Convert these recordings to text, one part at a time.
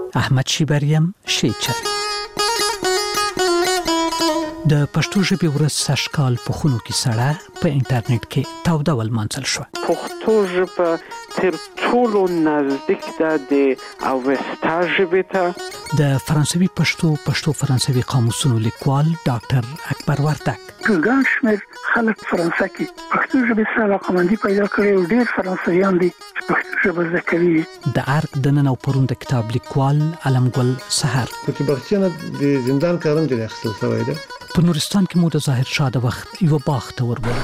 احمد شیبریم شیچه د پښتو ژبې ورځ سږکال په خونو کې سړه په انټرنیټ کې تاوده ولمانځل شو. پښتو ژبه تر ټولو نزدیک ده د اوستا ژبې ته. د فرانسوي پښتو فرانسوي قاموسونو لیکوال ډاکټر اکبر وردک ګڼ شمېر خلک فرانسه کې پښتو ژبې سره علاقه‌مندي پیدا کړې او ډېر فرانسویان دي چې پښتو ژبه زده کوي. د ارګ د نن او پرون د کتاب لیکوال علمګل سحر کوټي بخښنه د زندان کارم دی اخیستل شوی دی. په نورستان کې مو د ظاهر شاه د وخت یو باغ ته وربول.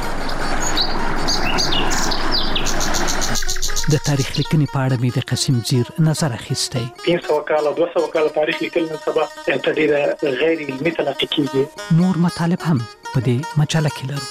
د تاریخ لیکنې په اړه مې د قسم زیر نظر اخیستی. 300 کال 200 کال تاریخ لیکل نن سبا ته ډېر غیر علمي تلقي کیږي. نور مطالب هم په دې مجله کې لرو.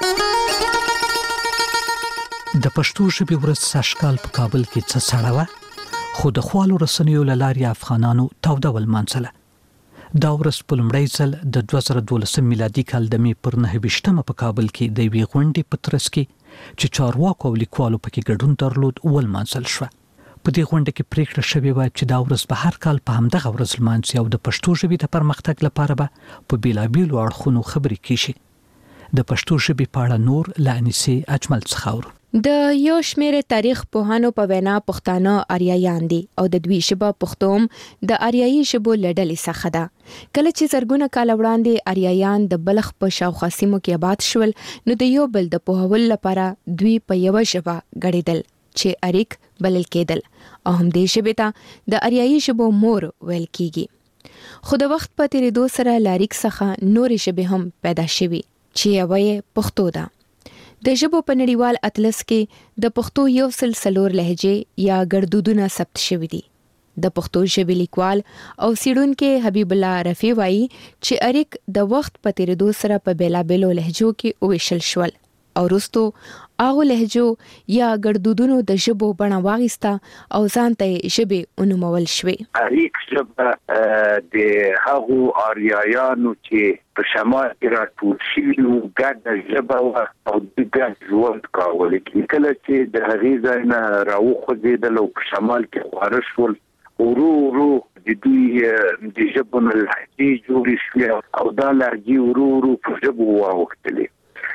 د پښتو ژبې ورځ سږکال په کابل کې څه سړه وه، خو د خوالو رسنیو له لارې افغانانو تاوده ولمانځله. دا ورځ په لومړی ځل د 2012 میلادي کال د مې پر 9 په کابل کې د یوې غونډې په ترڅ کې چې چارواکو او لیکوالو پکې ګډون درلود ولمانځل شوه. په دې غونډه کې پریکړه شوې وه چې دا ورځ به هر کال په همدغه ورځ لمانځي او د پښتو ژبې د پرمختګ لپاره به په بیلابیلو اړخونو خبرې کیږي. د پښتو ژبې په اړه نور له انیسې اجمل څخه اورو. د یو شمېر تاریخ پوهانو په وینا پښتانه آریایان دي او د دوی ژبه پښتوم د آریایي ژبو له ډلې څخه ده. کله چې زرګونه کال وړاندې آریایان د بلخ په شاوخوا سیمو کې آباد شول، نو د یو بل د پوهولو لپاره دوی په یوه ژبه ګډېدل چې اریک بلل کېدل او همدې ژبې ته د آریایي ژبو مور ویل کېږي. خو د وخت په تیریدو سره له اریک څخه نورې ژبې هم پیدا شوي چې یوه یې پښتو ده. د ژبو په نړیوال اطلس کې د پښتو 104 لهجې یا ګړدودونه ثبت شوي دي. د پښتو ژبې لیکوال او څېړونکی حبیب الله رفیع وایي چې اریک د وخت په تیریدو سره په بیلابیلو لهجو کې وویشل شول او وروستو هغو لهجو یا ګړدودونو د ژبو بڼه واخیسته او ځان ته یې ژبې ونومول شوې. اریک ژبه د هغو آریایانو چې په شمال کې راټول شوي وو ګډه ژبه وه او دوی ګډ ژوند کاوه. کله چې د هغې ځای نه راوخوځېدل او په شمال کې خپاره شول، ورو د دوی د ژبو نه لهجې جوړې شوې او دا لهجې ورو په ژبو واوښتلې.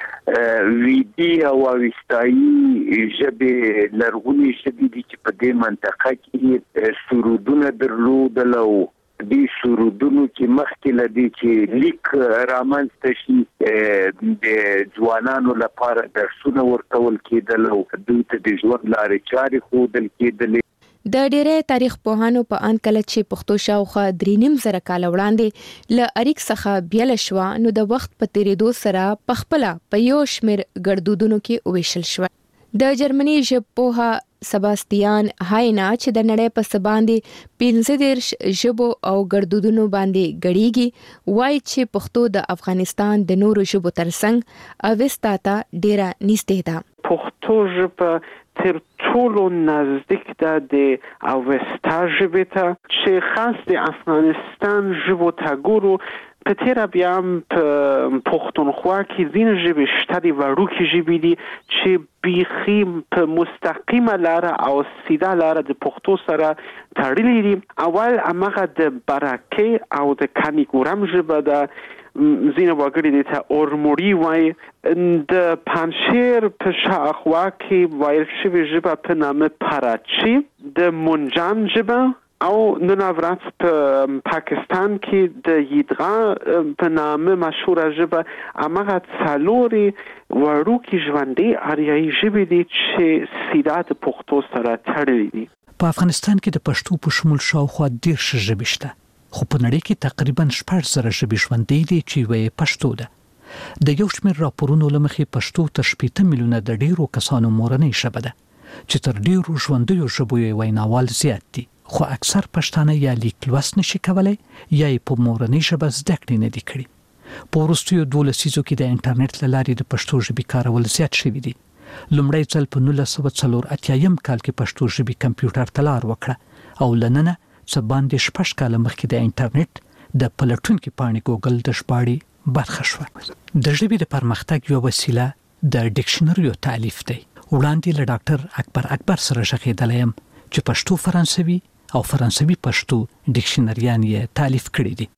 ویدي او اوستایي ژبې لرغونې ژبې دي چې په دې منطقه کې سرودونه درلودل او دې سرودونو کې مخکې له دې چې لیک رامنځته شي د ځوانانو لپاره درسونه ورکول کېدل او دوی ته د ژوند لارې چارې ښودل کېدلې. د ډېری تاریخ پوهانو په اند کله چې پښتو شاوخوا 3.5 کال وړاندې له اریک څخه بیل شوه، نو د وخت په تیریدو سره په خپله په یو شمېر ګړدودونو کې وویشل شوه. د جرمني ژبپوهه سباستیان هاینا چې د نړۍ په څه باندې 15 ژبو او ګړدودونو باندې ګړیږي، وایي چې پښتو د افغانستان د نورو ژبو ترڅنګ اوستا ته ډېره نږدې ده. پښتو ژبه تر ټولو نزدیک ده د اوستا ژبې ته چې خاص د افغانستان ژبو ته ګورو. په تیره بیا هم په پښتونخوا کې ځینې ژبې شته دي، وړوکې ژبې دي چې بیخي په مستقیمه لاره او سیده لاره د پښتو سره تړلي دي. اول همغه د برکې او د کانیګورم ژبه ده، ځینې وګړي دې ته اورموړي وایي. د پنجشیر په شاوخوا کې ویل شوې ژبه په نامه پراچی، د منجان ژبه او نن ورځ په پاکستان کې د یدغا په نامه مشهوره ژبه. همغه څلورې وړوکې ژوندۍ آریایي ژبې دي چې سیده د پښتو سره تړلي دي. په افغانستان کې د پښتو په شمول شاوخوا 10 ژبې شته، خو په نړۍ کې تقریبا 14,000 ژبې ژوندۍ دي چې یوه پښتو ده. د یو شمېر راپورونو له مخې پښتو تر 80 میلیونه د ډېرو کسانو مورنۍ ژبه ده چې تر ډېرو ژوندیو ژبو یې ویناوال زیات دي، خو اکثر پښتانه یا لیک لوست نشي کولای یا یې په مورنۍ ژبه زده کړې نه دي کړي. په وروستیو 12 لسیزو کې د انټرنیټ له لارې د پښتو ژبې کارول زیات شوي دي. لومړی ځل په 1984 کال کې پښتو ژبې کمپیوټر ته لار وکړه او له ننه څه باندې 6 کاله مخکې د انټرنیټ د پلټونکي پاڼې ګوګل د ژباړې برخه شوه. د ژبې د پرمختګ یوه وسیله د ډکشنریو تالیف دی. وړاندې له ډاکټر اکبر سره ژغېدلی یم چې پښتو فرانسوي او فرانسوي پښتو ډکشنریان یې تالیف کړي دي.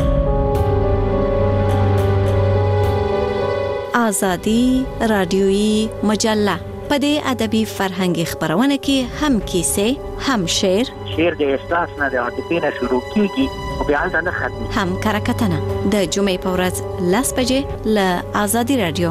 آزادی رادیویی مجله په دې ادبي فرهنګي خبرونه کې هم کیسې، هم شعر د احساس نه د عاطفې نه شروع کیږي او بیا نه ختمي، هم کرکټنه د جمعې په ورځ 10 بجې له آزادی رادیو.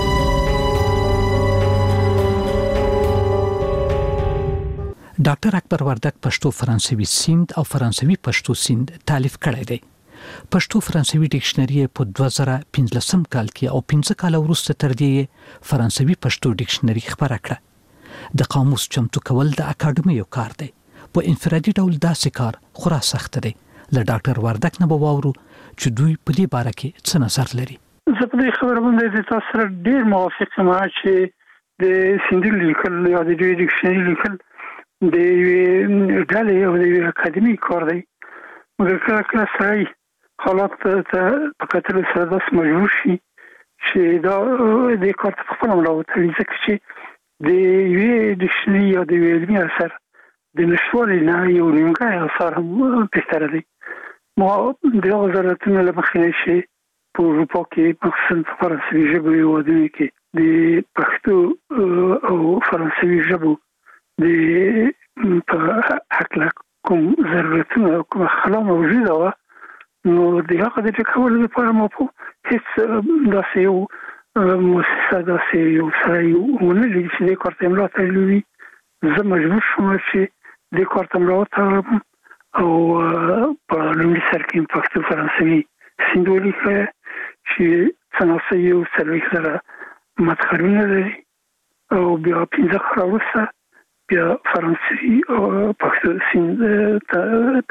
ډاکټر اکبر وردک پښتو فرانسوي سیند او فرانسوي پښتو سیند تالیف کړی دی. پښتو فرانسوي ډکشنری په 2015 کال کې او 15 کال وروسته تر دې فرانسوي پښتو ډکشنری خبره کړه. د قاموس چمتو کول د اکاډمي یو کار دی. په انفرادي ډول داسې کار خورا سخت دی. له ډاکټر وردک نه به واورو چې دوی په دې باره کې څه نظر لري. زه په دې خبره باندې تاسو سره ډیر موافق یم چې د سیند لیکل یا د ډکشنری لیکل د ډالې او د اکاډمي کار دی. مګر کله سړی حالات ته په کتل سره داس مجبور شي چې دا د کار په خپل راوځي چې د یوې ډکشنری یا د علمي اثر د نشوالي نه یو نیمګړی اثر هم بهتر دی. ما د وزارتونو له مخې شي په اروپا کې مخصوصا په فرانسوي ژبه یوازې کې د پښتو او فرانسوي ژبه د په حق کوم ضرورتونه کوم خلا موجوده و، نو د هغه د کول لپاره مو په هیڅ داسې یو مؤسسه داسې یو سره یو ونلې چې د کارت املا تلوي. زه مجبور شوم چې د کارت املا او په لومړي سر کې پښتو فرانسوي سیندولي چې څنګه یو سرویس سره مدخلونه لري او بیا 15 کال وروسته بیا فرانسوي او پښتو سیند ته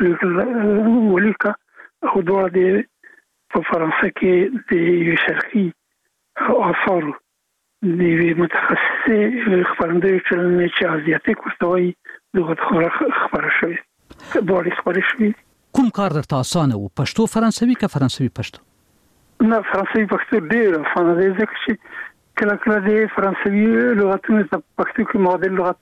ولیکه او دوه د په فرانسه کې د شرقي آثار د متخصص خبرندوی ټولنې چې ازیاتیک ورتوي دغه خبره شوی دوه خبره شوی. کوم کار درته اسانه و، پښتو فرانسوي که فرانسوي پښتو؟ نه، فرانسوي پښتو ډیر اسانه دی ځکه چې کله د فرانسوي لغتونو په پښتو کې معادل لغت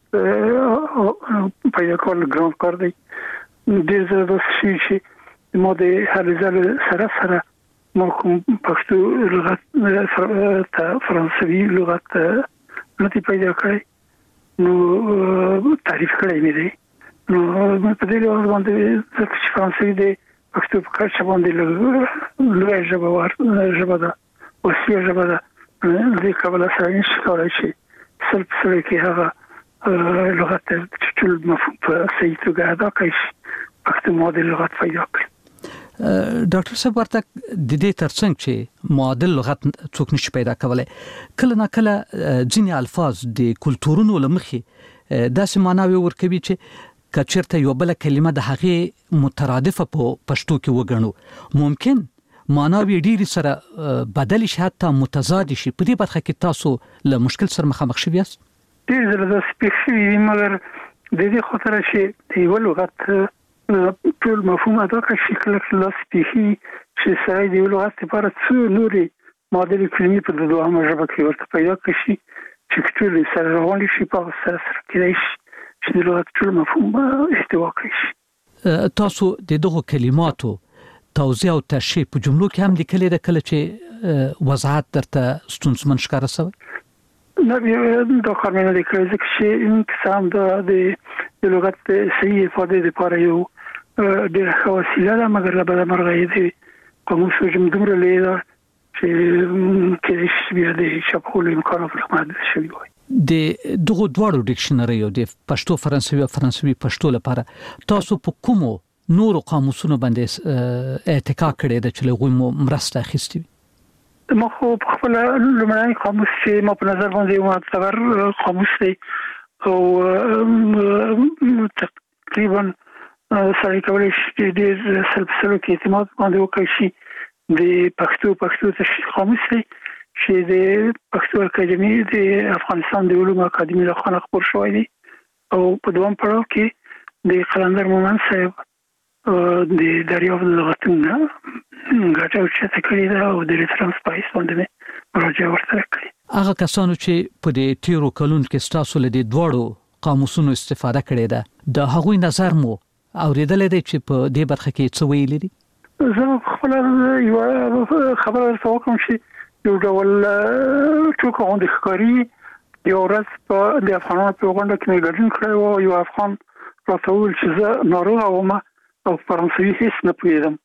پیدا کول ګران کار دی. ډیر زیات شي ما د هر ځل سره ما کوم پښتو لغت ته فرانسوي لغت نه پیدا کړی نو تعریف کړی مې دی. نو په دې ډول باندې چې فرانسوي د پښتو په کار باندې لوی ژبه ده وسیله ژبه ده. د کابل سره نشي کولای شي سره کې هغه لغت چې ټول مفهوم په صحیح توګه ادا کړي پښتو معادل لغت پیدا کړي. ډاکټر صاحب ورته د دې ترڅنګ چې معادل لغت څوک نشي پیدا کولای، کله نه کله ځینې الفاظ د کلتورونو لمخې داسې معناوي ورکوي چې کچرته یو بل کلمه د هغه مترادفه په پښتو کې وګڼو ممکن معناوي ډېری سره بدل شي حتی متضاد شي. په دې برخه کې تاسو له مشکل سره مخامخ شوي یاست؟ ډېر زړه سپیشي مګر د دې خاطر چې یو لغت ټول مفهوم ادا کړي شکل لاس پیخي چې سړی د لغت لپاره څو نوري معادل کلمې په دوامه ژبه کې ورته پیدا کړي چې ټول سره روان شي په سره کې چې د لغت ټول مفهوم استوا کړي. تاسو د دغه کلماتو توضیح او تشریح په جملو کې هم لیکلي ده کله چې وضاحت درته ستونزمن ښکاره شوی؟ نه، دا کار مې نه لیکلی ځکه چې انقسام د لغت صحیح افادې لپاره یو ډېره ښه وسیله ده مګر له بده مرغه یې د قاموس حجم دومره لوی ده چې کېدای شي بیا د چاپولو امکانات ورته محدود شوي وای. د دغو دواړو ډکشنریو د پښتو فرانسوي او فرانسوي پښتو لپاره تاسو په کومو نورو قاموسونو باندې اتکا کړی ده چې له هغوی مو مرسته اخیستې وي؟ ما خو په خپل لومړنی قاموس چې ما په نظر باندې یو معتبر قاموس دی او تقریبا سړی کولی شي ډېر سلسلو کې اعتماد باندې وکړي شي د پښتو تشریح قاموس دی چې د پښتو اکاډمي د افغانستان د علومو اکاډمي له خوا خپور شوی دی او په دوام پړاو کې د قلندر مومن صاحب د دریاب لغتونه ګټه اوچته کړې ده او د ریفرنس پایس باندې مراجعه ورته کړې. هغه کسانو چې په دې تیرو کلونو کې ستاسو له دې دواړو قاموسونو استفاده کړې ده د هغوی نظر مو اوریدل دي چې په دې برخه کې څه ویلي دي؟ زه خپل یو خبره ورته کوم چې یو ډول ټوکو غونډه ښکاری یو ورځ په د افغانانو په غونډه کې ګډون کړو. یو افغان راته وویل چې زه ناروغه وم او فرانسوي هیڅ نه پوهېدم.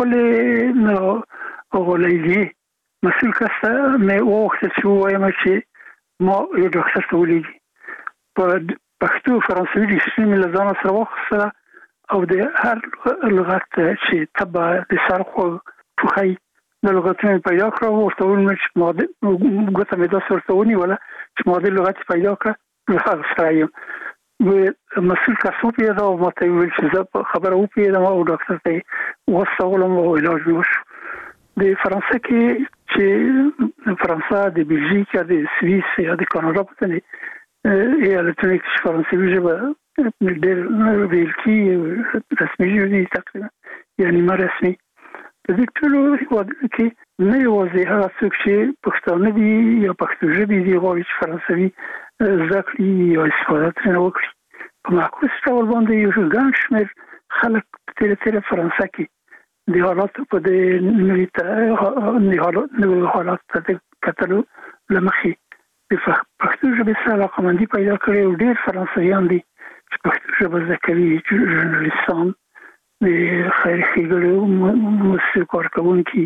خپل غولېږي مسؤل کس مې وغوښتل چې ووایم چې ما یو ډاکټر ته ولیږي. په پښتو فرانسوي ډیکشنري مې له ځانه سره واخیستله او د هر لغت چې تبع د سرخو ټوخی د لغتونو پیدا کړو. ورته وویل چې ماده ګوته مې داسې ورته ونیوله چې ماده لغت پیدا کړه له هغه سره یم. مسؤل کس وپوهېده او ما ته وویل چې زه په خبره وپوهېدم او ډاکټر ته یې واستولم او علاج مې وشو. د فرانسه کې چې فرانسه د بلژیک یا د سویس یا د کاناډا په څنډه ایالتونه کې فرانسوي ژبه ډېر ویل کېږي رسمي ژبه دي تقریبا یا نیمه رسمي. په دې ټولو هېوادونو کې نه یوازې هغه څوک چې پښتانه دي یا پښتو ژبې دي غواړي چې فرانسوي زده کړي یا استفاده ترېنه وکړي. په معکوس ډول باندې یو ګڼ شمېر خلک په تېره فرانسه کې د حالاتو په دې نوي حالاتو ته د کتلو له مخې د پښتو ژبې سره علاقه‌مندي پیدا کړې او ډېر فرانسویان دي چې پښتو ژبه زده کوي. ژورنالیستان، د خیر ښېګړو مسؤل کارکوونکي،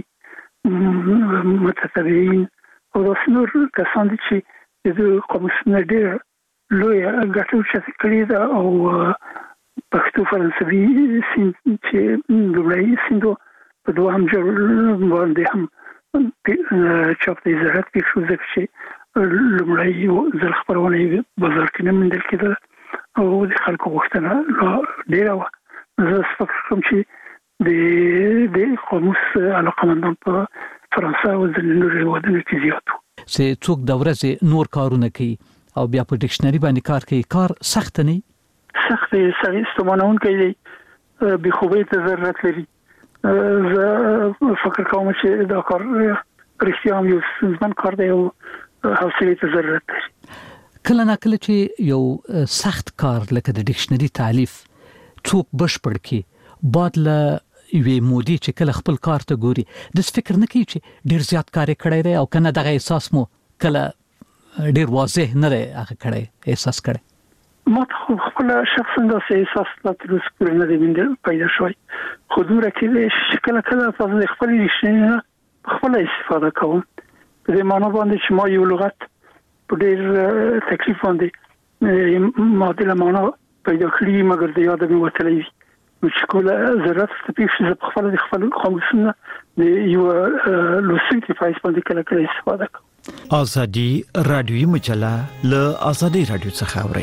متتبعین او داسې نور کسان دي چې د دوی قاموسونه ډېر لویه ګټه اوچته کړې ده او پښتو فرانسوي سیند چې لومړی سیند په دوهم ځل باندې هم چاپ د زراعت کې شو ځکه چې لومړی ځل خپرونه یې بازار کې نه موندل کېده او د خلکو غوښتنه ډېره وه. زه فکر کوم چې د قاموس علاقه‌مندان په فرانسه او ځینې نورو هېوادونو کې زیات وو. چې څوک د ورځې نور کارونه کوي او بیا په ډکشنري باندې کار کوي، کار سخت نه سخت سړی ستومانونکی دی، بېخوبۍ ته ضرورت لري. زه فکر کوم چې دا کار رښتیا هم یو ستونزمن کار دی او حوصلې ته ضرورت لري. کله نه کله چې یو سخت کار لکه د ډکشنري تالیف څوک بشپړ کړي بعد له یوې مودې چې کله خپل کار ته ګوري د فکر نه کوي چې ډېر زیات کار کړی دی او کنه دغه احساس مو کله ډېر واضح نه دی هغه کړی احساس کړی؟ ما ته خپل شخصا داسې احساس لا تر اوسه پورې نه دی پیدا شوی، خو دومره کېدای شي چې کله کله تاسو د خپل ډکشنري نه خپله استفاده کوم په دې معنا باندې چې ما یو لغت په ډېر تکلیف باندې معادله معنا پیدا کړي مګر د یاده مې وتلی وي چې کوله ضرورت ته پیښ شي زه په خپله د خپل قاموسونه د یو لوستونکي په حیث باندې کله کله استفاده کوم. ازادي رادیوي مجله له ازادي رادیو څخه اوري.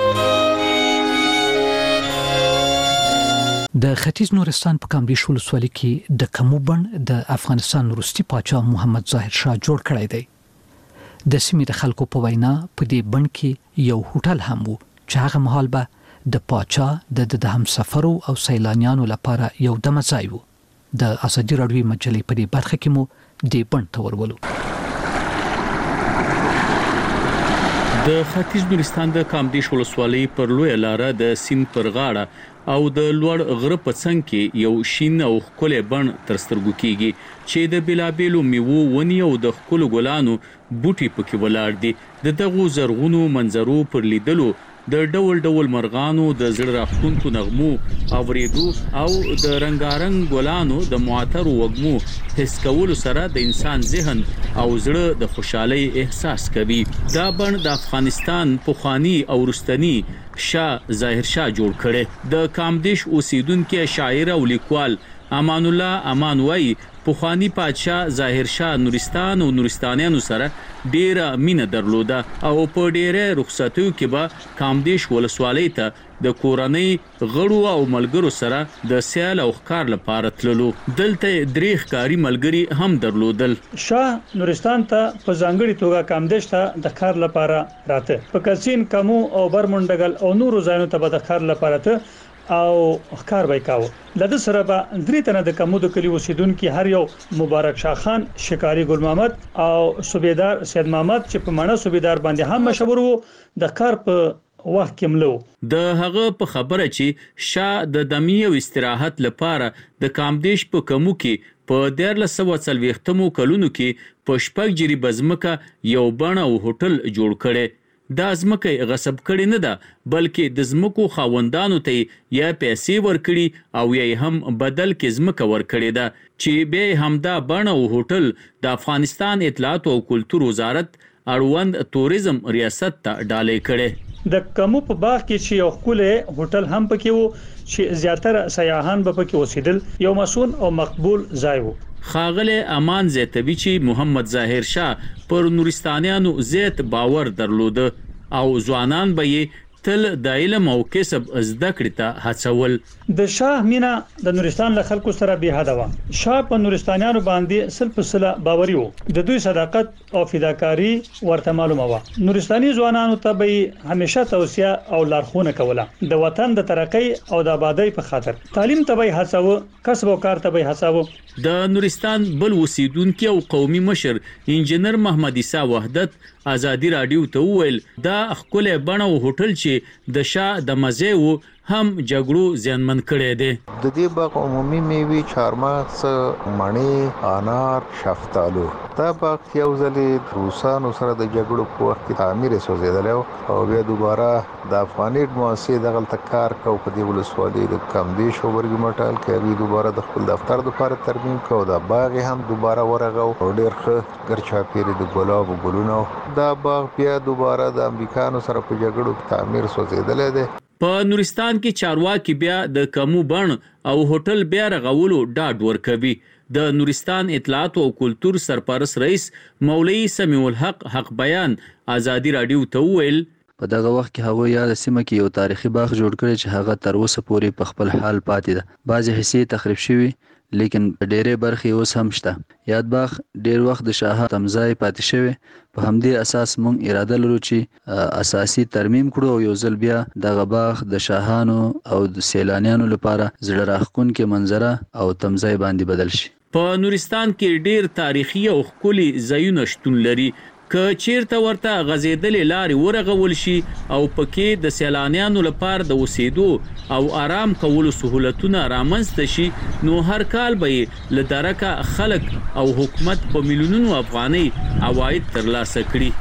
د ختیځ نورستان په کامدیش ولسوالۍ کې د کموبن د افغانستان وروستي پاچا محمد ظاهر شاه جوړ کړی دی. د سیمې د خلکو په وینا په دې بن کې یو هوټل هم وو چې هغه مهال به د پاچا د همسفرو او سیلانیانو لپاره یو دمه ځای وو. د ازادي رادیوي مجلې په دې برخه کې مو دې بن ته ورولو. د ختیځ نورستان د کامدیش ولسوالۍ پر لوی لاره د سیند پر غاړه او د لوړ غره په څنګ کې یو شین او ښکلی بڼ تر سترګو کېږي چې د بېلابېلو میوو ونې او د ښکلو ګلانو بوټي پکې ولاړ دي. د دغو زرغونو منظرو پر لیدلو د ډول ډول مرغانو د زړه راښکونکو نغمو اورېدو او د رنګارنګ ګلانو د معطرو وږمو حس کولو سره د انسان ذهن او زړه د خوشحالۍ احساس کوي. دا بڼ د افغانستان پخوانی او وروستنی شاه ظاهر شاه جوړ کړي. د کامدیش اوسیدونکو شاعر او لیکوال امان الله امان وای پخوانی پادشاه ظاهر شاه نورستان او نورستانیانو سره ډیره مینه درلوده او په ډیره رخصتیو کې به کامدیش ولسوالۍ ته د کورنۍ غړو او ملګرو سره د سیال او ښکار لپاره تللو. دلته درې ښکاري ملګري هم درلودل. شاه نورستان ته په ځانګړي توګه کامدیش ته د ښکار لپاره راته په کسین کمو او برمنډګل او نورو ځایونو ته به د ښکار لپاره ته او ښکار به کاوه. لده سره به درې تنه د کمو د کلی اوسیدونکو هر یو مبارک شاه خان، شکاری ګل محمد او صوبیدار سید محمد چې په مانا صوبیدار باندې هم مشهور وو د ښکار په وخت کې ملو. د هغه په خبره چې شاه د دمی او استراحت لپاره د کامدیش په کمو کې په 1340 کلونو کې په شپږ جری بزمکه یو بڼه او هوټل جوړ کړي. دا ځمکه غصب کړي نه ده بلکې د ځمکو خاوندانو ته یا پیسې ورکړي او یا هم بدل کې ځمکه ورکړي ده چې به همدا بڼه او هوټل د افغانستان اطلاعات او کلتور وزارت اړوند توریزم ریاست ته ډالۍ کړي. د کمو په باغ کې چې یو خپل هوټل هم پکې وو چې زیاتره سیاحان به پکې اوسېدل، یو مسون او مقبول ځای وو. خاغله امان زیتوی چې محمد ظاهر شاه پر نورستانیانو زیات باور درلود او ځوانان به یې تل د علم او کسب زده کړې ته هڅول. د شاه مینا د نورستان له خلکو سره به حد و. شاه په نورستانیانو باندې سل په سل باوري وو. د دوی صداقت او فداکاری ورته معلومه و. نورستاني ځوانانو ته به همیشه توصيه او لارښوونه کوله د وطن د ترقۍ او د آبادی په خاطر. تعلیم ته به هڅاو، کسب او کار ته به هڅاو. د نورستان بل اوسیدونکو او قومي مشر انجنیر محمد عیسی وحدت ازادي رادیو ته وویل دا خپل بڼه او هوټل چې د شاه د مزه وو هم جګړو زیانمن کړي دي. د دې باغ عمومي میوي چارمغز، مڼې، انار، شفتالو دا باغ یو ځلې روسانو سره د جګړو په وخت کې تعمیر سوزیدل او بیا دوباره د افغانیت مؤسسې دغه کار کو په دې ولسوالۍ د کامدیش او ورګي مټال کې دوباره د خپل دفتر لپاره ترمیم کو دا باغ هم دوباره ورغو او ډیر ښه ګرچا پیری د ګلاب ګلونو دا باغ بیا دوباره د امریکانو سره په جګړو تعمیر سوزیدل دي. په نورستان کې چارواکي بیا د کمو بڼ او هوټل بیا رغولو ډاډ ورکوي. د نورستان اطلاعات او کلتور سرپرست رئیس مولوی سمیع الحق حق بیان ازادي رادیو ته وویل په دغه وخت کې هغه یا د سیمه کې یو تاریخي باغ جوړ کړی چې هغه تر اوسه پورې په خپل حال پاتې ده. بعضې حصې تخریب شوي لیکن ډېرې برخې اوس هم شته. یاد باغ ډېر وخت د شاه تمځای پاتې شوی. په همدې اساس مونږ اراده لرو چې اساسي ترمیم کړو او یو ځل بیا دغه باغ د شاهانو او د سیلانیانو لپاره زړه راښکونکې منظره او تمځای باندې بدل شي. په نورستان کې ډېر تاریخي او ښکلي ځایونه شتون لري. که چیرته ورته غزیدلې لارې ورغول شي او پکې د سیلانیانو لپاره د اوسېدو او آرام کولو سہولتونه رامنځته شي نو هر کال به له درکه خلک او حکومت په میلیونونو افغانۍ عواید ترلاسه کړي.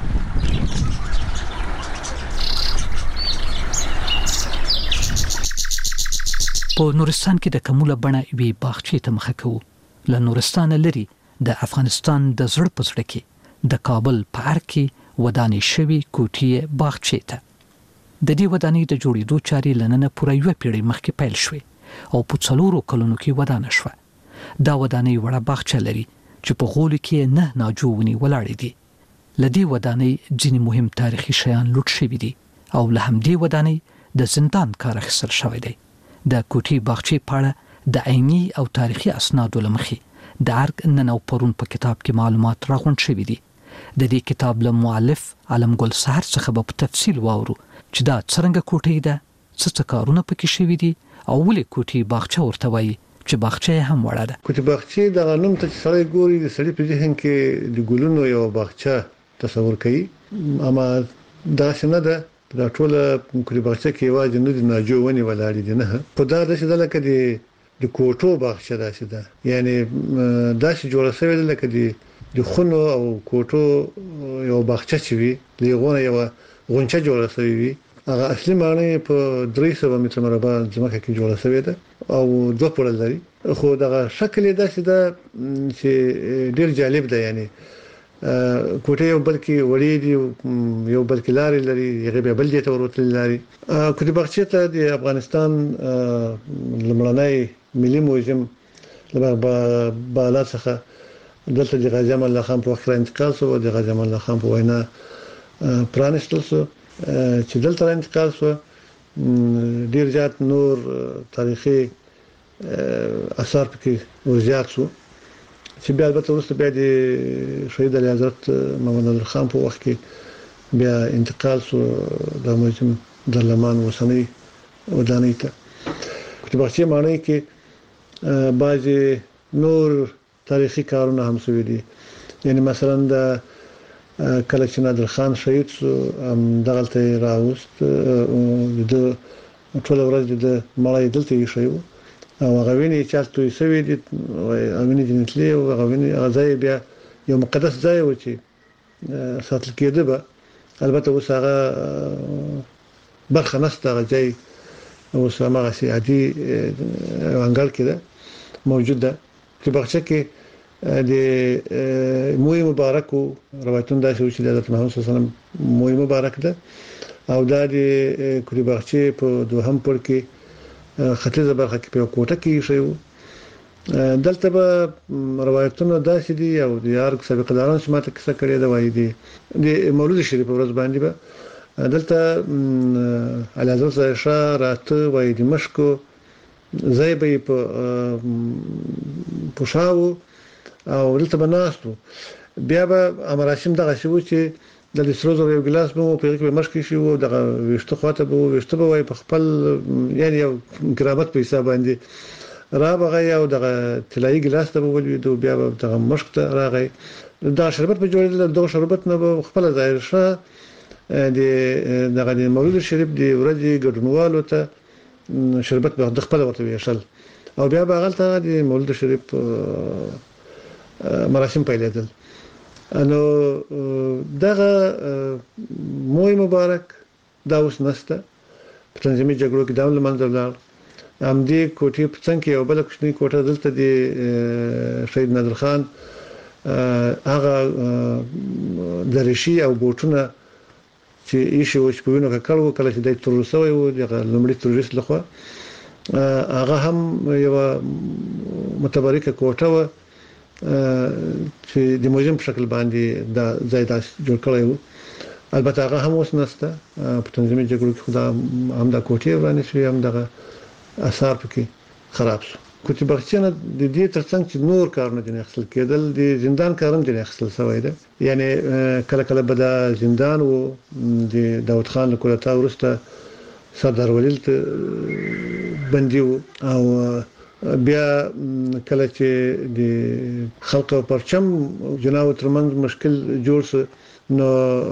په نورستان کې د کموله بڼه وی باغچې ته مخه کوو. له نورستان لري د افغانستان د زړه په زړه کې د کابل په ارګ کې ودانې شوي کوټې باغچې ته. د دې ودانۍ د جوړېدو چارې لننه پوره یوه پیړۍ مخکې پیل شوې او په 4 کلونو کې ودانه شوه. دا ودانۍ وړه باغچه لري چې په غولو کې 9 ناجو ونې ولاړې دي. له دې ودانۍ ځینې مهم تاریخي شیان لوټ شوي دي او له همدې ودانۍ د زندان کار اخیستل شوی دی. د کوټې باغچې په اړه د عیني او تاریخي اسنادو له مخې د ارګ نن او پرون په کتاب کې معلومات راغونډ شوي دي. د دې کتاب له مؤلف علم ګل سحر څخه په تفصیل واورو چې دا څنګه کوټې ده، څه کارونه پکې شوي دي او ولې کوټې باغچه ورته وایي چې باغچه هم وړه ده. کوټې باغچه د غنوم ته سړی ګوري د سړي په ذهن کې د ګلونو یو باغچه تصور کوي، اما دا څنګه ده دا ټول کوټې باغچه کې واځي نو د ناجو ونی ولاړې دي نه په دا د څه لکه د کوټو باغچه داسې ده، یعنی داسې جوړه شوې ده لکه د خونو او کوټو یو باغچه چې وي لغونه یو غونچه جوړه شوې وي. هغه اصلي معنی په 300 متر مربع ځمکه کې جوړه شوې ده او 2 پوړه لري. خو دغه شکل داسې ده چې ډیر جالب ده، یعنی کوټه یو بلکې وړې دي یو بلکې لارې لري هغه به بل دي ته ورته لري. کوټه باغچه ته د افغانستان لمړنۍ ملي موزیم لږ بالا څخه دلته د غازی امان الله خان په وخت انتقال شو، د غازی امان الله خان په وینا پرانستل شو چې دلته انتقال شو. ډیر زیات نور تاریخي اثار پکې وزیات شو چې بیا البته وروسته بیا د شهید علي حضرت محمد الله خان په وخت کې بیا انتقال شو د موزیم د لمان وسنۍ ودانۍ ته. کوټه باغچې معنی کې بعضې نور تاریخي کارونه هم شوي دي، یعنی مثلا د کله چې نادر خان شهید شو دغلته راوست د ټول ورځ د مړی دلته یې شو او غوینې چالتو یې سوي دي غوینې جنتلې او غوینې غزای بیا یو مقدس ځای و چې ساتل کېده به البته اوس هغه برخه نشته غځای اوس هغه سي عادي انګل کې ده موجود ده چې بخښه کې د موي مبارکو روایتونه دا چې د حضرت محمد صلی الله علیه وسلم موي مبارک ده او دا د کوټي بخښه په دوهم پړ کې ختیځه برخه کې په کوټه کې شو دلته به روایتونه داسې دي او د یارګ سابقه داران چې ماته کیسه کړې ده وایي دي د مولود شریف ورځ باندې به دلته علي حضرت عائشہ راته وایي د مشکو زای به په پښاو او دلته بناستو بیا به امراشم دغه شی و چې د لسروزو یو ګلاس مو په کې مشکې شي او دغه وشته خواته به وشته به وای په خپل یعنی یو کرامت په حساب باندې را بغه یو دغه طلایی ګلاس ته ولوي بیا به دغه مشک ته راغی دا شربت په جوړېدل دغه شربت نه خپل ظاهر شه دغه مولود شریف دی ورځي ګډونوالو ته شربت به د خپل ورته ویشل او بیا به غلطه د مولود شریف مراسم پیلېدل انو دغه موي مبارک دا اوس نسته په تنظیمي جګړو کې داول منځل ام دې کوټې په څنګه یو بل کوچنی کوټه دلته د شهید نادر خان هغه درشي او بوټونه چې ایشو چې په وینو کې کړو کله چې د تروریستوي وو د لومړي تروریست لخوا هغه هم یو متبرکه کوټه و چې د موزیم په شکل باندې د زیداس جوړ کړی وو البته هغه هم اوس نسته په تنظیمي جګړو کې خدا هم د کوټې ورانه شوی هم دغه اثار پکې خراب شو کوټې بخښنه د دې ترڅنګ چې نور کارونه دي نخسل کېدل د زندان کارم دي نخسل شوی دی یعنی کله کله به د زندان وو د داوود خان له کولتا ورسته سردار ولیل ته بندي او بیا کله چې د خلق پرچم جناو ترمنځ مشکل جوړ شو نو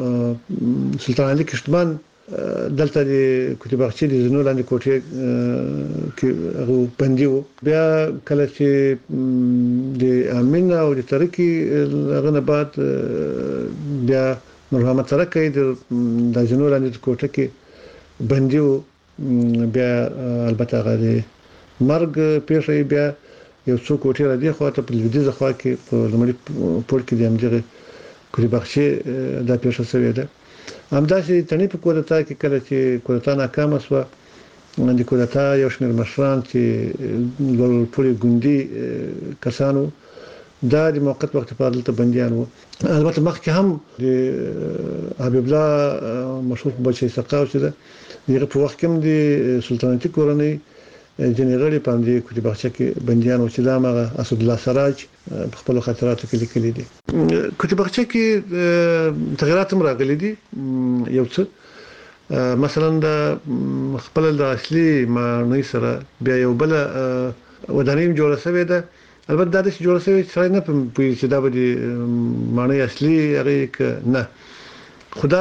سلطان علي کشتمان دلته د کوټې بخښي د زنو لاندې کوټې کې هغه بندي وو بیا کله چې د امین او د ترکی هغه بعد بیا نور محمد ترکی د زنو لاندې کوټې کې بندي وو بیا البته هغه مرګ پیښې بیا یو څو کوټې را دي خو ته په لویدیزه خوا کې په لمړي پور کې د امجره کوټې بخښي دا پیښه شوې ده همداسې تنې په کولتا کې کله چې کولتا ناکامه شو د کولتا یو شمېر مشران چې ټول ګوندي کسانو دا د موقت وخت په دلته بنديان وو البته مخکې هم د حبیب الله مشهور بچي سقاو چې دغه په وخت کې د سلطنتي کورنۍ جنرال پاندې کوټې بخښه کې بنديان او چې دا مغه اسد الله سراج خپل خاطراتو کې لیکلي دي کوټې بخښه کې تغیرات هم راغلي دي یو څه مثلا د خپل د اصلي معنی سره بیا یو بل ودانیم جوړ شوی ده البته دا چې جوړ شوی چې نه په چې دا به معنی اصلي هغه نه خدا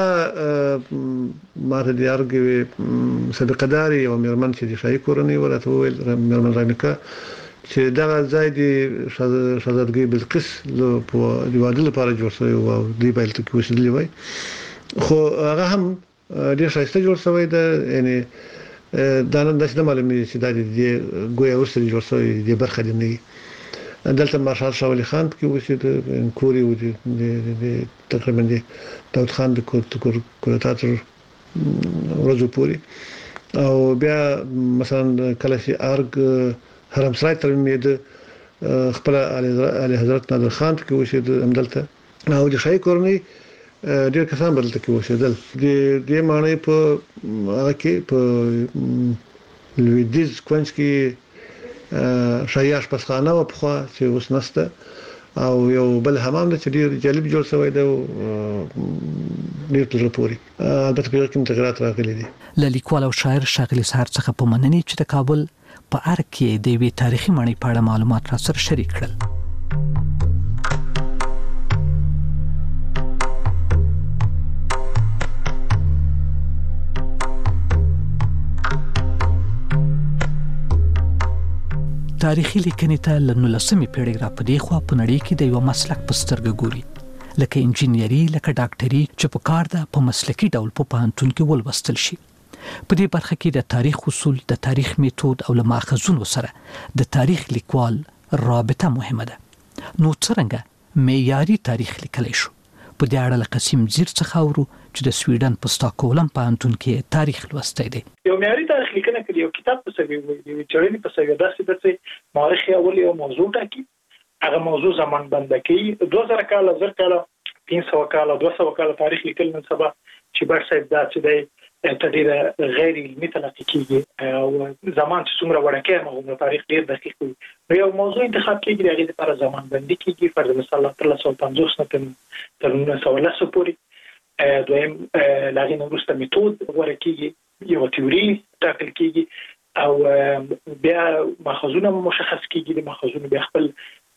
ماته د یارګي سابقه داري او مرمن چې د شای کورنۍ ورته ویل مرمن رانیکا چې دا ځای د شاهزادګي بلقیس په دیواده لپاره جوړ شوی او دی بیلته کې وسیدلی وای خو هغه هم ډیر شایسته جوړ شوی ده یعنی دا نن د معلومه چې دا د ګویا وسري جوړ شوی د برخه دی نه دلته مارشال شاه علي خان کې وسید کوري و دي تقریبا د داود خان د کورتاتر ورځو پوری او بیا مثلا کله چې ارګ حرم سرای ترمیم د خپل علي حضرت نادر خان کې وسید همدلته او د شای کورنۍ ډیر کسان بدلته کې وسیدل د معنی په هغه کې په لویدیز کونج کې شایعش پسخانه و په خوا چې اوس نسته او یو بل حمام د چې ډیر جالب جوړ شوی دی ډیر تر پوري البته په کوم تغیرات راغلي دي لیکوال او شاعر شاغلی سهار څخه په مننې چې د کابل په ارګ کې د وی تاریخي معنی په اړه معلومات را سره شریک کړل تاریخي لیکنې ته له 19مې پیړۍ را پدې خوا په نړۍ کې د یو مسلک په سترګه ګوري، لکه انجینری، لکه ډاکټري چې په کار ده په مسلکي ډول په پوهنتون کې ولوستل شي. په دې برخه کې د تاریخ اصول، د تاریخ میتود او له ماخذونو سره د تاریخ لیکوال رابطه مهمه ده. نو څرنګه معیاري تاریخ لیکلی شو؟ په دې اړه له قسیم زیر څخه اورو چې د سویډن په ستاکهولم پوهنتون کې تاریخ لوستی دی. یو معیاري تاریخ لیکنه کې یو کتاب په سوي وي، یو چړنی په سوي داسې د څه مورخ اول یو موضوع ټاکي، هغه موضوع زمان بند کوي. 2000 کال، 1000 کال، 300 کال، 200 کال تاریخ لیکل نن سبا چې بر صاحب دا چې دی تدې غیر علمي تلقي کیږي او زمان چې څومره وړاندې موږ تاریخ ډیر دقیق وي. یو موضوع انتخاب کیږي هغه لپاره زمان بندي کیږي، فرض مثلا 1350 نه تر 1910 پورې. دویم لاغې وروسته میتود ورکیږي، یو تیوري ټاکل کیږي او بیا ماخذونه مشخص کیږي. د ماخذونو بیا خپل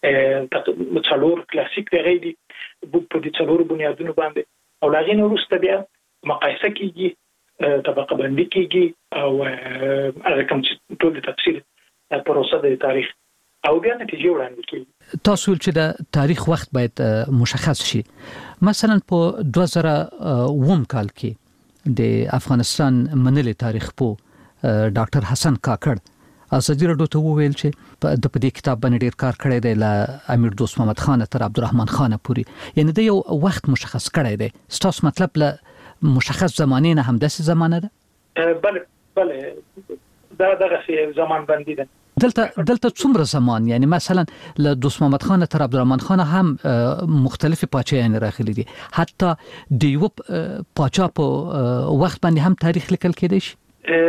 څلور کلاسیک دی غیدي په دې څلور بنیادونو باندې، او لاغې وروسته بیا مقایسه کیږي، طبقه بندي کیږي او هغه کوم چې ټول تفصیل پروسه د تاریخ او بیا نتیجه وړاندې کیږي. تاسو چې د تاریخ وخت باید مشخص شي. مثلا په 2001 کال کې د افغانستان منلي تاریخ په ډاکټر حسن کاکړ ازادي راډیو ته وویل چې په دې کتاب باندې ډیر کار کړی دی، له امیر دوست محمد خان تر عبدالرحمن خان پورې، یعنی د یو وخت مشخص کړی دی. ستاسو مطلب له مشخص زمانه نه هم داسې زمانه ده؟ بله دا دغه زمان بندي ده. دلته څومره زمان، یعنی مثلا له دوست محمد خان تر عبدالرحمن خان هم مختلف پاچایان راغلي دي، حتی د یو پاچا په وخت باندې هم تاریخ لیکل کېدای شي.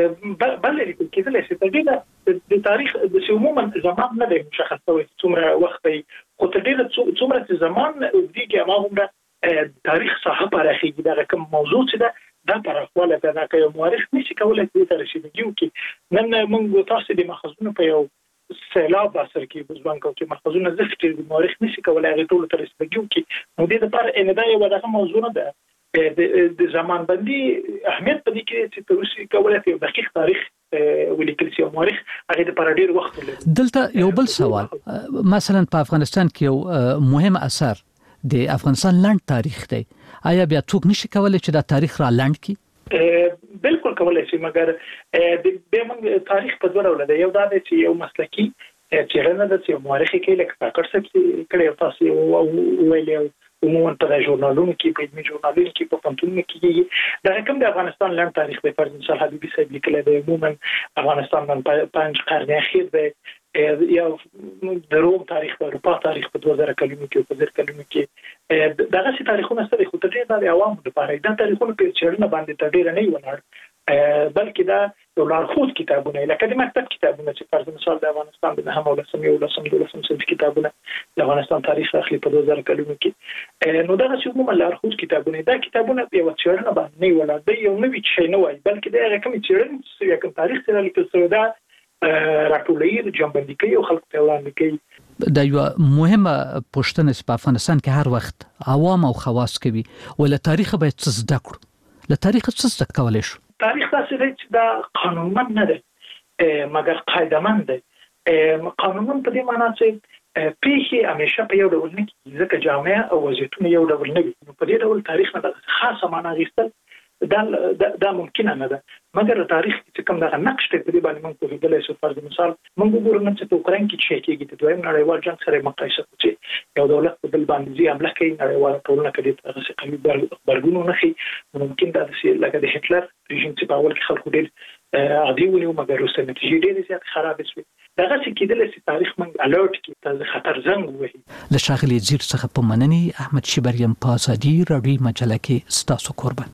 بله لیکل کېدای شي. د تاریخ د عموما زمان نه دی مشخص شوی څومره وخت دی، خو تر ډیره څومره زمان دیږي هغه تاریخ صاحب راخیږي. دا کوم موضوع چې دا پرخواله پیدا کوي، مورخ نشي کولای دې ته رسیدګي وکړي. نن موږ تاسو د ماخذونو په یو سیلاب اثر کې بزبان کوو چې ماخذونه زفت د مورخ نشي کولای هغه ټول ته رسیدګي وکړي. نو دې لپاره ان دا یو دغه موضوع نه ده. د زمان بندي اهمیت په دې کې چې تاسو کولای یو دقیق تاریخ ولیکل شي. مورخ هغه لپاره ډیر وخت لري. دلته یو بل سوال، مثلا په افغانستان کې یو مهم اثر د افغانستان لاند تاریخ دی. آیا بیا څوک نشي کولای چې دا تاریخ را لاند کړي؟ بالکل کولای شي، مګر د موږ تاریخ په دوه ډول دی. یو دا چې یو مسلکی چیرنه د یو مورخ کې لکه کاکړ صاحب کړي تاسو ویلې عموما په ژورنالونو کې، په علمي ژورنالونو کې، په پوهنتونونو کې دا کوم د افغانستان لاند تاریخ به فرض مثال حبیبي صاحب لیکلی دی. عموما افغانستان باندې 5 قرن اخیر دی، یا د روم تاریخ، د اروپا تاریخ په 2000 کلونو کې او په 1000 کلونو کې دغه سي تاریخونه ستاسو خو ته ډیر د عوامو لپاره دا تاریخونه په چیرنه باندې ډیر نه ولاړ، بلکې دا یو لارښود کتابونه لکه د مکتب کتابونه چې فرض مثال د افغانستان د هم ولسم یو لسم صنف کتابونه د افغانستان تاریخ اخلي په 2000 کلونو کې. نو دا چې عموما لارښود کتابونه، دا کتابونه یو چیرنه باندې نه ولاړ دی، یو نوی شی نه وای، بلکې دا کوم چیرنه چې یو تاریخ سره لیکل شوی دا راټولې جنبندي کوي او خلک ته وړاندې کوي. دا یو مهمه پوښتنه په افغانستان کې هر وخت عوام او خواص کوي، ول تاریخ باید څه زده کړو. له تاریخ څه زده کولای شو؟ تاریخ تاسو دی چې دا قانونمند نه دی، مګر قاعده‌مند دی. قانونمند په دې معنی چې پیښې همیشه په یو ډول نه کیږي، ځکه جامع او وضعیتونه یو ډول نه وي. په دې ډول تاریخ نه د خاصه معنی غوښتل دا ممکن نه ده، مګر تاریخ چې کوم دغه نقش ته په دې باندې موږ په دې شو. فرض مثال موږ وګورو چې په اوکراین کې چې کېږي د دویم نړیوال جنگ سره مقایسه کوي، یو دولت په بل باندې حمله کوي، نړیوال ټولنه کوي هغه څه کوي برګونو نه خي. ممکن دا چې لکه د هټلر رژیم چې په اول کې خلکو ډېر عادي ونیو، مګر اوس نتیجې ډېرې زیات خراب شوې. دغه چې کېدل چې تاریخ موږ الرټ کې ته خطر زنګ وهي. له شاغلي زیر څخه په منني احمد شبریم په ازادي راډیو مجله کې ستاسو قربان.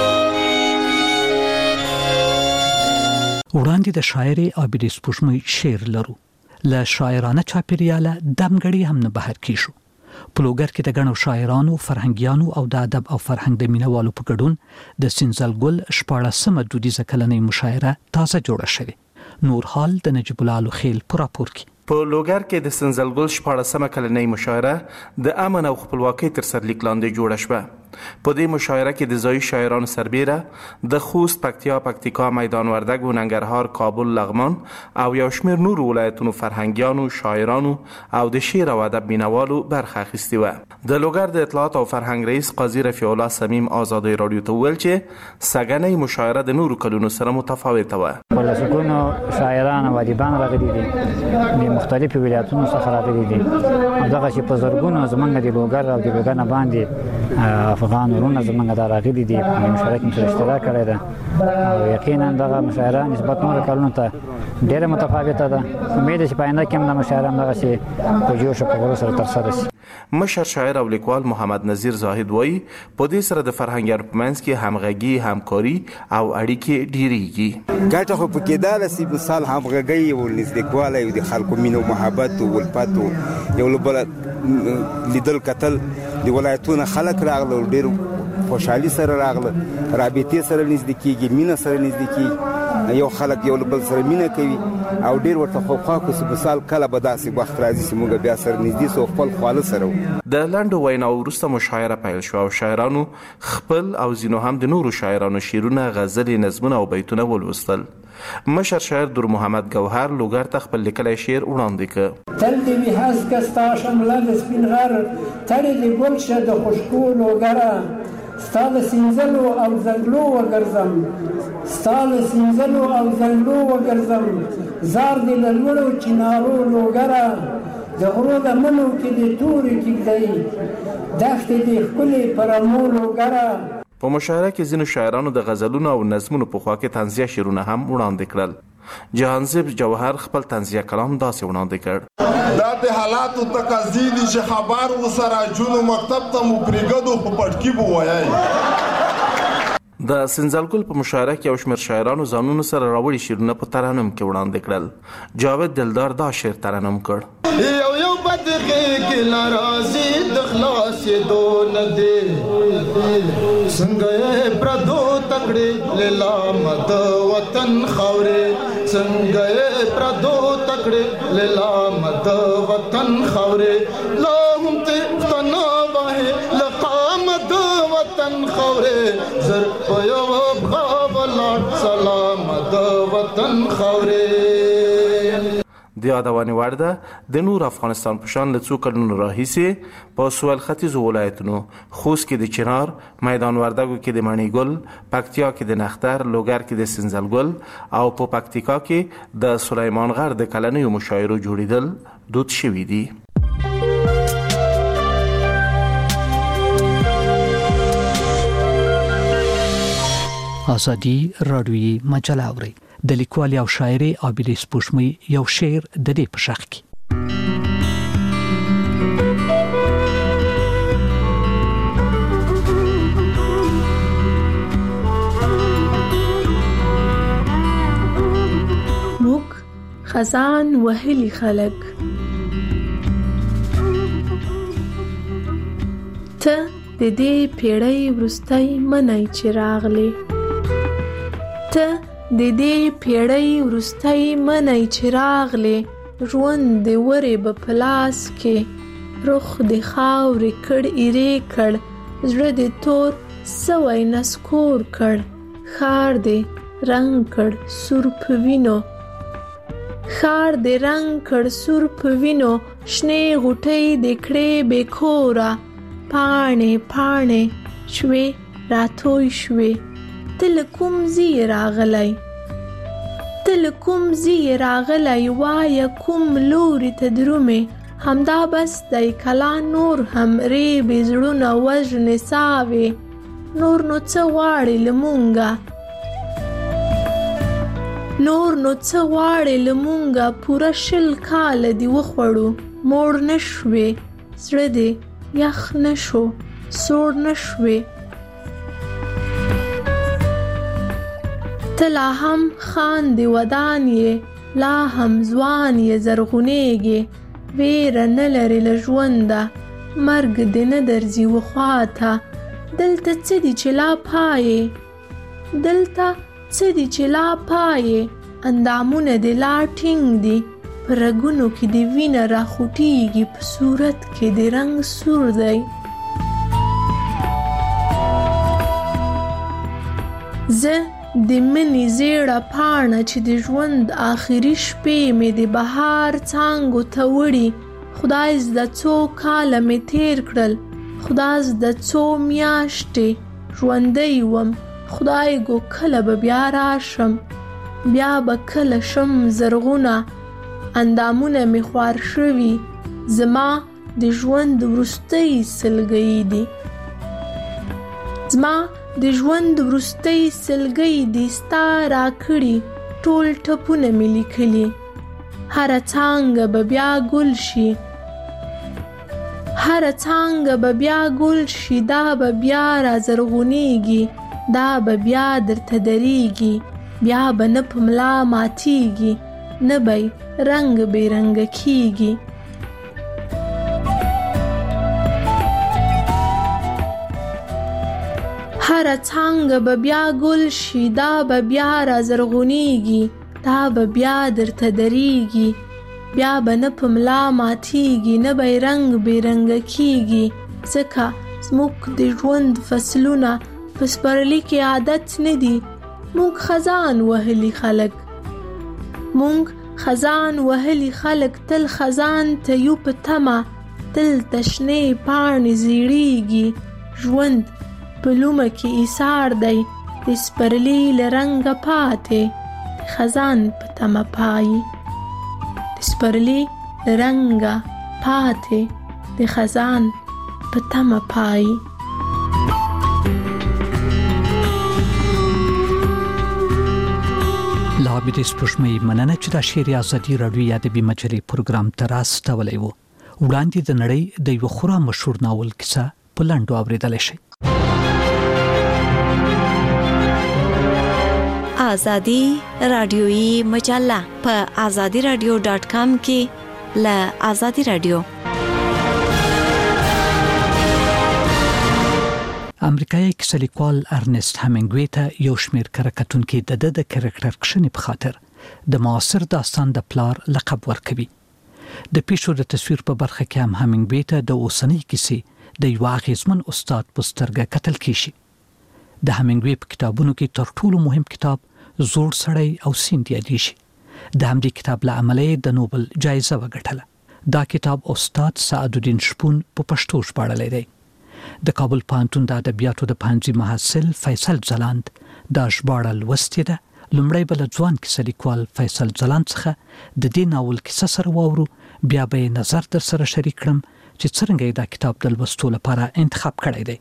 وړاندې د شاعر عابد سپوږمۍ شعر لرو. له شاعرانه چاپیریاله دمګړی هم نه بهر کیشو. پلوګر کې د غنو شاعرانو، فرهنګیانو او د ادب او فرهنګ د مینوالو په ګډون د سنځل ګل 14مه دودیزه کلنۍ مشاعره تازه جوړه شوه. نور حال د نجیب الله خیل پراپور کی په لوګر کې د سنځل ګل 14مه کلنۍ مشاعره د امن او خپلواکۍ تر سرلیک لاندې جوړه شوه. په دې مشاعره کې د ځایي شاعرانو سربیره د خوست، پکتیکا، میدان وردګ، ننګرهار، کابل، لغمان او یو شمېر نور ولایتونو فرهنګیانو، شاعرانو او د شعر او ادب مینوالو برخه اخیستې وه. د لوګر د اطلاعات او فرهنګ رئیس قاضي رفیع الله صمیم آزادۍ راډیو ته وویل چې سږنۍ مشاعره د نورو کلونو سره متفاوته وه. ولسکونو شاعران او ادیبان راغلي دي د مختلفو ولایتونو څخه راغلي دي. دغه چې په زرګونو زمونږ د لوګر او د لوګر نه باندې افغان ورونه زمونږ د راغلي دي په مشارکت کې اشتراک کړی ده او یقینا دغه مشاعره نسبت نور کلونو ته ډېره متفاوته ده. امید چې په آینده کې هم د مشاعره همدغسې په جوش او په غرور سره ترسره شي. مشر شاعر او لیکوال محمد نذیر زاهد وایي په دې سره د فرهنګیانو په منځ کې همغږي، همکاري او اړیکې ډېرېږي. ګټه خو پکې دا ده چې مثال همغږي او نزدېکوالی او د خلکو مینه او محبت او الفت او یو له بله لیدل کتل د ولایتونو خلک راغله او ډېر خوشحالي سره راغله، رابطې سره نږدې کېږي، مینه سره نږدې کېږي، یو خلک یو له بل سره مینه کوي او ډېر ورته خوښه کو چې مثال کله به داسې وخت راځي چې موږ بیا سره نږدې سو خپل خواله سره. د لنډو ویناو وروسته مشاعره پیل شو او شاعرانو خپل او ځینو هم د نورو شاعرانو شعرونه، غزلې، نظمونه او بیتونه ولوستل. مشر شاعر دور محمد گوهر لوګر ته خپل لیکلی شعر وړاندې کړ. تل دې وي هسکه ستا شمله د سپین غر، تړې دې ګل شه د خوشبو لوګره، ستا د سینځلو او زنګلو وګرځم، ستا د سینځلو او زنګلو وګرځم، زار دې له لوړو چنارو لوګره، د غرو لمنو کې دې تورې کېږدئ، دښتې دې ښکلې په رمو لوګره. په مشاعره کې ځینو شاعرانو د غزلونو او نظمونو په خوا کې طنزیه شعرونه هم وړاندې کړل. جهانزیب جوهر خپل طنزیه کلام داسې وړاندې کړ. دا د حالاتو تقاضي دي چې خبر وسره جونو مکتب ته مو پرېږدو خو پټکي به وایي. د سنځلګل په مشاعره کې یو شمېر شاعرانو ځانونو سره راوړي شعرونه په ترنم کې وړاندې کړل. جاوید دلدار دا شعر ترنم کړ. یو بدغې کې ناراضي د خلاصېدو نه دی، څنګه پردو تکړې لیلام د وطن خاورې، څنګه پردو تکړې لیلام د وطن خاورې، لا هم تختنا واه لقام د وطن خاورې، زر په یو بغاولاړ سلام د وطن خاورې. د یادونې وړ ده د نور افغانستان په شان له څو کلونو راهیسې په سویل ختیځو ولایتونو خوست کې د چنار، میدان وردګو کې د مڼې ګل، پکتیا کې د نختر، لوګر کې د سنځل ګل او په پکتیکا کې د سلیمان غر د کلنیو مشاعرو جوړیدل دود شوي دي. آزادي راډیوي مجله اوري. د لیکوالۍ او شاعرۍ عابدې سپوږمۍ یو شعر د دې په شاخ کې. موږ خزان وهلي خلک، ته د دې پیړۍ وروستی منی چې راغلې، ته د دې پیړۍ وروستی منی چې راغلې، ژوند د ورې به په لاس کې، رخ د خاورې کړ ایرې کړ، زړه د تور سوی نسکور کړ، ښار د رنګ کړ سور په وینو، ښار د رنګ کړ سور په وینو، شنې غوټۍ د کړې بې کوره، پاڼې پاڼې شوې راتوی شوې، ته له کوم ځای راغلی، ته له کوم ځای راغلی، وایه کوم لوري ته درومې، همدا بس دی کلا نور هم ریبې زړونه وژنې ساوې، نور نو څه غواړې له مونږه، نور نو څه غواړې له مونږه، پوره 20 کاله دې وخوړو، موړ نه شوې، زړه دې یخ نه شو، سوړ نه شوې، ته لا هم خاندې ودان یې، لا هم ځوان یې زرغونېږې، ویره نه لرې له ژونده، مرګ دې نه درځي وخواته، دلته څه دي چې لا پایې، دلته څه دي چې لا پایې، اندامونه دې لا ټینګ دي، په رګونو کې دې وینه راخوټېږي، په صورت کې دې رنګ سور دی. زه د مني زیړه پاڼه چې د ژوند آخري شپې مې د بهار څانګو ته وړي. خدای زده څو کاله مې تیر کړل، خدای زده څو میاشتې ژوندی وم. خدای ګو کله به بیا راشم، بیا به کله شم زرغونه. اندامونه مې خوار شوي، زما د ژوند وروستۍ سلګۍ دي. زما د ژوند وروستۍ سلګۍ دي ستا راکړي ټول ټپونه مې لیکلي. هره څانګه به بیا ګل شي، هره څانګه به بیا ګل شي. دا به بیا رازرغونیږي، دا به بیا درته دریږي. بیا به نه په ملا ماتیږي، نه به رنګ بې رنګه کیږي. هره څانګه به بیا ګل شي، دا به بیا رازرغونیږي، دا به بیا درته دریږي. بیا به نه په ملا ماتیږي، نه به رنګ بې رنګه کیږي. ځکه زموږ د ژوند فصلونه په سپرلي کې عادت نه دي. موږ خزان وهلي خلک، موږ خزان وهلي خلک، تل خزان ته یو په تمه، تل تشنې پاڼې زیړیږي. ژوند په لومه کې ایثار دی، د سپرلي له رنګه پاتې، خزان په تمه پایي. د سپرلي له رنګه پاتې، د خزان په تمه پایي. لابد سپوږمۍ مننه چې دا شعر ازادي راډیو یا ادبي مجلې پروګرام ته راستولی و. وړاندې د نړۍ د یو خورا مشهور ناول کیسه په لنډو اوریدلی شئ. آزادی رادیویی مجله په azadiradio.com کې ل آزادی رادیو. امریکایي کیسهلیکوال ارنست همینګوی ته یو شمېر کرکټونکي د کرکټر کښنې په خاطر د معاصر داستان د پلار لقب ورکوي. د پیښو د تصویر په برخه کې هم همینګوی ته د اوسنۍ کیسې د یو اغیزمن استاد په سترګه کتل کیږي. د همینګوی په کتابونو کې تر ټولو مهم کتاب زوړ سړی او سیند یادیږي. د همدې کتاب له امله د نوبل جایزه وګټله. دا کتاب استاد سعدالدین شپون په پښتو ژباړلی دی. د کابل پوهنتون د ادبیاتو د پوهنځي محصل فیصل ځلاند دا ژباړه لوستې ده. لومړی به له ځوان کیسهلیکوال فیصل ځلاند څخه د دې ناول کیسه سره واورو، بیا به یې نظر در سره شریک کړم چې څرنګه یې دا کتاب د لوستو لپاره انتخاب کړی دی.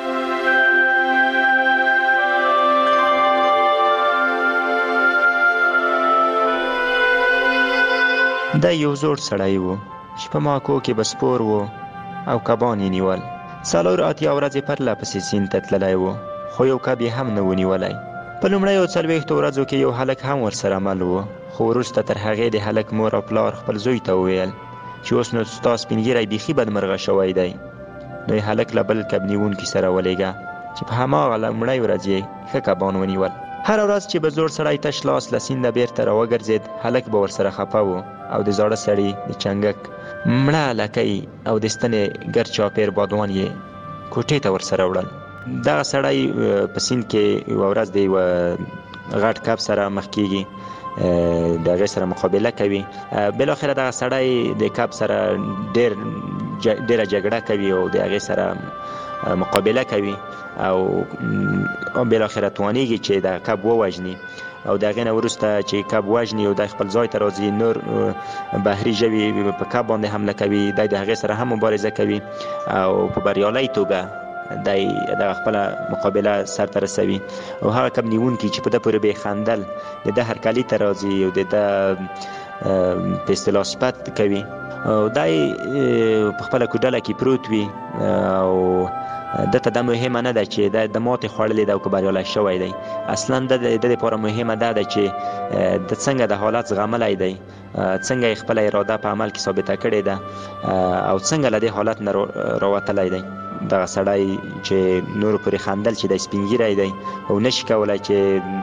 دا یو زوړ سړی و چې په ماکو کې بسپور و او کبان یې نیول. څلور اتیا ورځې پرله پسې سیند ته تللی و، خو یو کب یې هم نه و نیولی. په لومړیو 40 ورځو کې یو هلک هم ورسره مل و، خو وروسته تر هغې د هلک مور او پلار خپل زوی ته وویل چې اوس نو ستا سپینږیری بیخي بدمرغه شوی دی. نو یې هلک له بل کب نیونکي سره ولېږه چې په هماغه لومړۍ ورځ یې ښه کبان ونیول. هر ورځ چې به زوړ سړی تش لاس له سینده بیرته راوګرځېد، هلک به ورسره خفه و او د زاړه سړي د چنګک مړه لکۍ او د ستنې ګر چاپېر بادوان یې کوټې ته ورسره وړل. دغه سړی په سیند کې یوه ورځ د یوه غټ کب سره مخ کېږي، د هغې سره مقابله کوي. بالاخره دغه سړی د کب سره ډېره جګړه کوي او د هغې سره مقابله کوي او بالاخره توانیږي چې د کب ووژني. او د هغې نه وروسته چې کب وژني او د خپل ځای ته راځي، نور بحري ژوي په کب باندې حمله کوي، دی د هغې سره هم مبارزه کوي او په بریالۍ توګه دی دغه خپله مقابله سرته رسوي. او هغه کب نیونکي چې په ده پورې به یې خندل، د ده هرکلي ته راځي او د ده په اصطلاح صفت کوي. او دی په خپله کوډله کې پروت وي او دته دا مهمه نه ده چې د ماتې خوړلې ده او که بریالی شوی دی. اصلا د دپاره مهمه دا ده چې د څنګه د حالت زغملی دی، څنګه یې خپله اراده په عمل کې ثابته کړې ده او څنګه له دې حالت نه راوتلی دی. دغه سړی چې نورو پورې خندل چې دی سپین ږیری دی او نشي کولی چې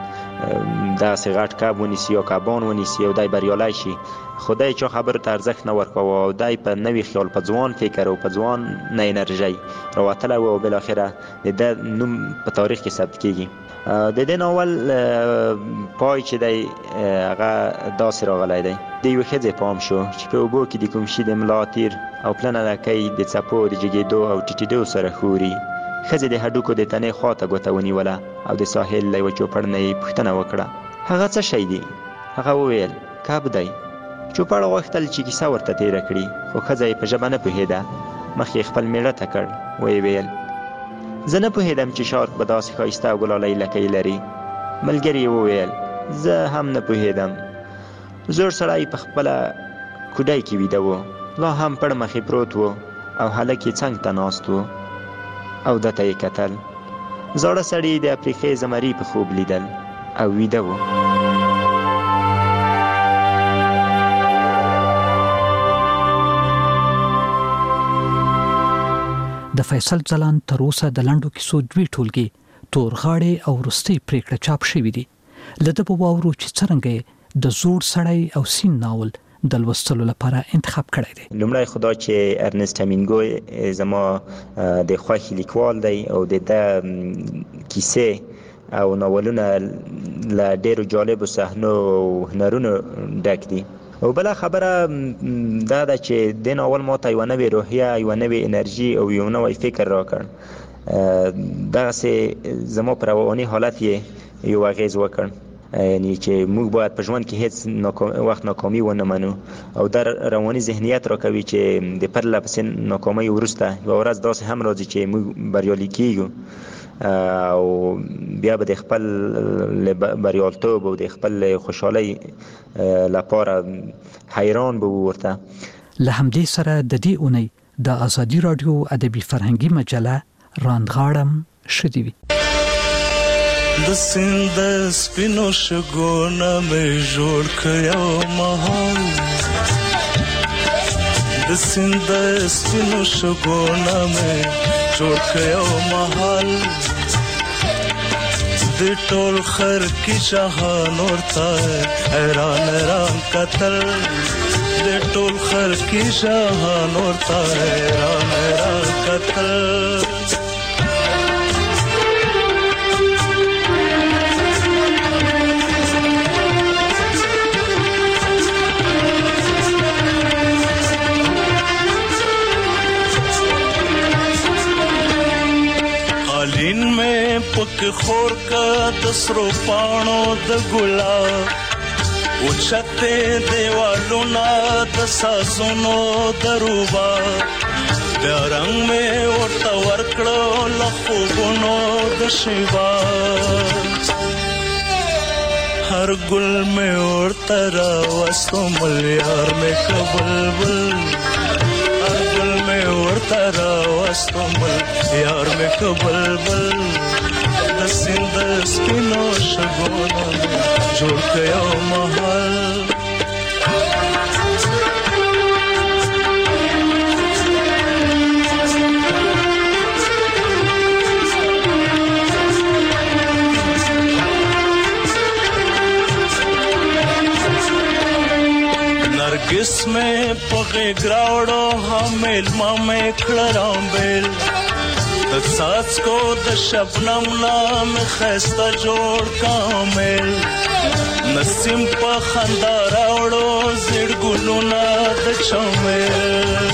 داسې غټ کب ونیسي یا کبان ونیسي او دای بریالی شي، خو دای چا خبرو ته ارزښت نه ورکاوه او دای په نوي خیال، په ځوان فکر او په ځوان نه انرژۍ راوتلی و او بالاخره د ده نوم په تاریخ کې ثبت کیږي. د دې ناول پای چې دی هغه داسې راغلی دی. د یوې ښځې پام شو چې په اوبو کې د کوم شي د ملا تیر او پلنه لکۍ د څپو د جګېدو او ټیټېدو سره ښوري. ښځې د هډوکو د تنې خواته ګوته ونیوله او د ساحل له یوه چوپړ نه یې پوښتنه وکړه، هغه څه شی دی؟ هغه وویل کب دی. چوپړ غوښتل چې کیسه ورته تېره کړي، خو ښځه یې په ژبه نه پوهېده. مخ یې خپل میړه ته کړ، ویې ویل زه نه پوهېدم چې شارک به داسې ښایسته او ګلالۍ لکۍ لري. ملګري یې وویل زه هم نه پوهېدم. زوړ سړی په خپله کوډۍ کې ویده و، لا هم پړ مخې پروت و او هلک یې څنګ ته ناست و او ده ته یې کتل. زاړه سړي د افریقې زمري په خوب لیدل او ویده و. د فیصل ځلاند تر اوسه د لنډو کیسو 2 ټولګي تورغاړې او وروستۍ پریکړه چاپ شوې دي. له ده به واورو چې څرنګه د زوړ سړی او سین ناول د لوستلو لپاره انتخاب کړی دی. لومړی خو دا چې ارنست همینګوی زما د خوښې لیکوال دی او د ده کیسې او ناولونه له ډېرو جالبو صحنو او هنرونو ډک دي. او بله خبره دا ده چې د ناول ماته یوه نوې روحیه، یوه نوې انرژي او یو نوی فکر راکړ. دغسې زما په رواني حالت یې یو اغېز وکړ، یعنی چې موږ باید په ژوند کې هیڅ وخت ناکامي ونه منو او دا رواني ذهنیت راکوي چې د پرله پسې ناکامۍ وروسته یوه ورځ داسې هم راځي چې موږ بریالي کیږو او بیا به د خپل بریالیتوب او د خپل خوشحالۍ لپاره حیران به ورته. له همدې سره د دې اونۍ د ازادي راډیو ادبي فرهنګي مجله راندغاړم شدی وي. د سیند سپینو شګونه مې جوړ کړو مهال، د سیند سپینو شګونه مې جوړ کړو مهال، د ټول خر کې جهان ورته حیران حیران کتل، د ټول خر کې جهان ورته حیران حیران کتل. قالین میں پک خور کا دسرو پانو د گلاب اوچتے دیوالوں نا دسازونو دروبا بیا رنگ میں ورتا ورکڑو لخوبونو دشیبا ہر گل میں ورتا راوستو ملیار میں کبلبل میں ورتا راوستو مل یار میں کبلبل د سیند سپینو شګونه جوړ کړو محل. नरगिस में पगे ग्रावड़ो हमेल मामे खड़राम बेल د ساز کو د شبنم نام خسته جوړ کامل نسیم په خندا راوړو زړ ګلونه د چمل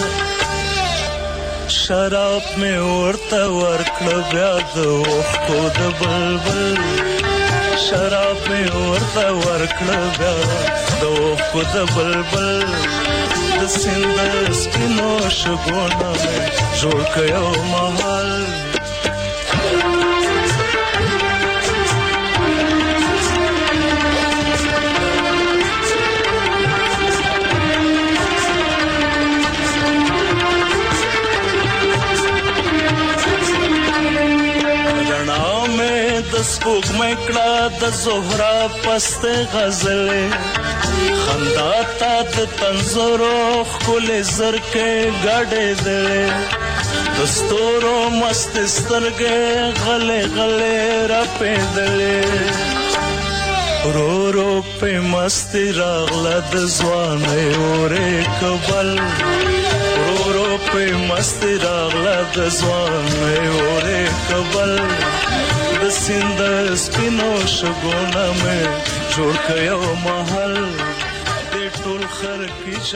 شراب می ورته ورکړ بیا د وختو د بلبل شراب می ورته ورکړ بیا د وختو د بلبل د سیند سپینو شګونه جوړ کړو محل. سپوږ مکړه د زهرا پست غزلې خندا تا د تنزورو خل زرکې غړې دې د ستورو مست سترګې غلې غلې را پېدلې رو رو په مستی راغله د ځوانۍ اورې کبل رو رو په مستی راغله د ځوانۍ اورې کبل د سیند سپینو شګونه مې جوړ کړ یو محل د ټول خر کې